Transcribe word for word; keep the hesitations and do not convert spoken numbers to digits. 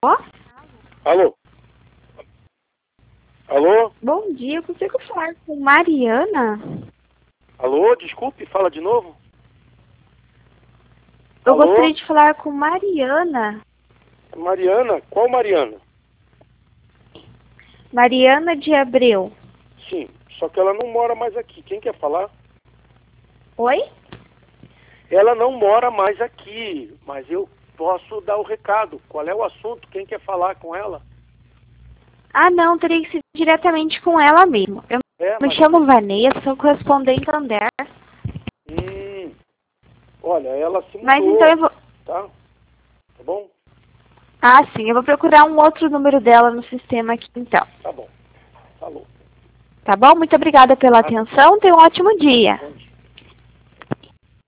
Ó? Alô? Alô? Bom dia, eu consigo falar com Mariana? Alô? Desculpe, fala de novo. Eu Alô? gostaria de falar com Mariana. Mariana? Qual Mariana? Mariana de Abreu. Sim, só que ela não mora mais aqui. Quem quer falar? Oi? Ela não mora mais aqui, mas eu posso dar o recado. Qual é o assunto? Quem quer falar com ela? Ah, não, teria que ser diretamente com ela mesmo. Eu É, me mas... chamo Vanessa, sou correspondente Ander. Hum, olha, ela se mudou, Mas então eu vou... tá? Tá bom? Ah, sim, eu vou procurar um outro número dela no sistema aqui então. Tá bom. Falou. Tá bom? Muito obrigada pela Ah. atenção, tenha um ótimo dia. Bom dia.